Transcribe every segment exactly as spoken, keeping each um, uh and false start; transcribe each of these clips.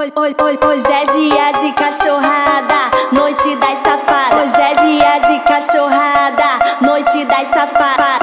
Hoje, hoje, hoje é dia de cachorrada, noite das safadas. Hoje é dia de cachorrada, noite das safadas.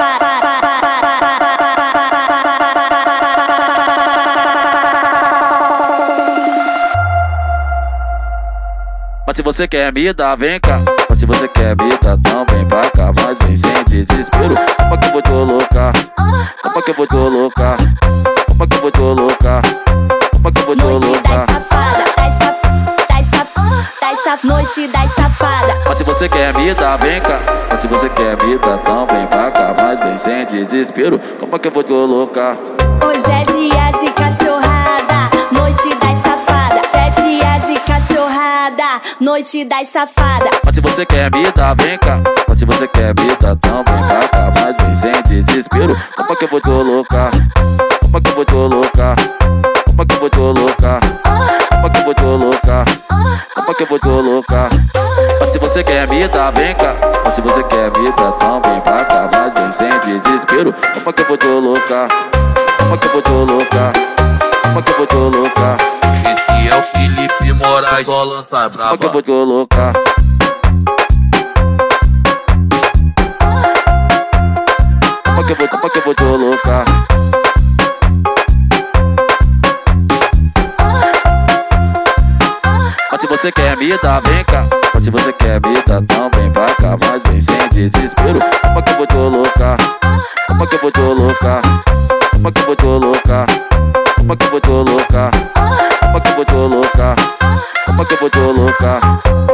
Mas se você quer me dar, vem cá. Mas se você quer me dar, então vem pra cá. Mas vem sem desespero. Como é que eu vou te colocar? Como é que eu vou te colocar? Como é que eu vou te colocar? Como é que eu vou te Noite das colocar? safadas, das safadas, das safadas, das safadas, noite das safadas. Mas se você quer me dar, vem cá. Mas se você quer me dar, então vem pra cá. Mas vem sem desespero. Como é que eu vou te colocar? Hoje é dia de cachorrada, noite das safadas. É dia de cachorrada, noite das safadas. Mas se você quer me dar, vem cá. Mas se você quer me dar, então vem pra cá. Mas vem sem desespero. Como é que eu vou te colocar? Como é que eu vou te colocar? Como é que eu vou te colocar? Como é que eu vou te colocar? Como é que eu vou te colocar? Mas se você quer me dar, vem cá. Mas se você quer me dar, então vem pra cá. Mas vem sem desespero. Como é que eu vou te colocar? Como é que eu vou te colocar? Como é que eu vou te colocar? Esse é o Felipe Moraes, só lança braba. Como é que eu vou te colocar? Como é que eu vou, como é que eu vou te colocar? Mas se você quer me dar, vem cá. Mas se você quer me dar, então vem pra cá. Mas vem sem desespero. Como é que eu vou te colocar? Como é que eu vou te colocar? Como é que eu vou te colocar? Como é que eu vou te colocar? Como é que eu vou te colocar? Como é que eu vou te colocar?